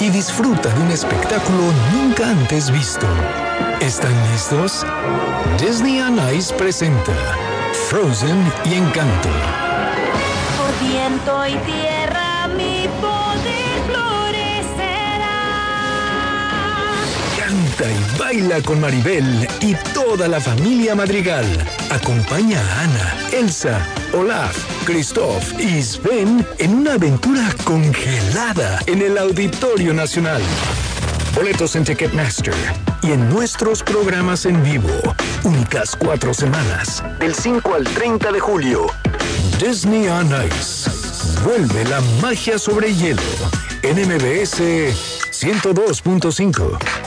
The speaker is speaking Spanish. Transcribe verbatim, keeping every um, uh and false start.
y disfruta de un espectáculo nunca antes visto. ¿Están listos? Disney on Ice presenta Frozen y Encanto. Por viento y tierra mi poder florecerá. Canta y baila con Maribel y toda la familia Madrigal. Acompaña a Anna, Elsa, Olaf, Kristoff y Sven en una aventura congelada en el Auditorio Nacional. Boletos en Ticketmaster y en nuestros programas en vivo. Únicas cuatro semanas, del cinco al treinta de julio. Disney on Ice. Vuelve la magia sobre hielo. En M B S ciento dos punto cinco.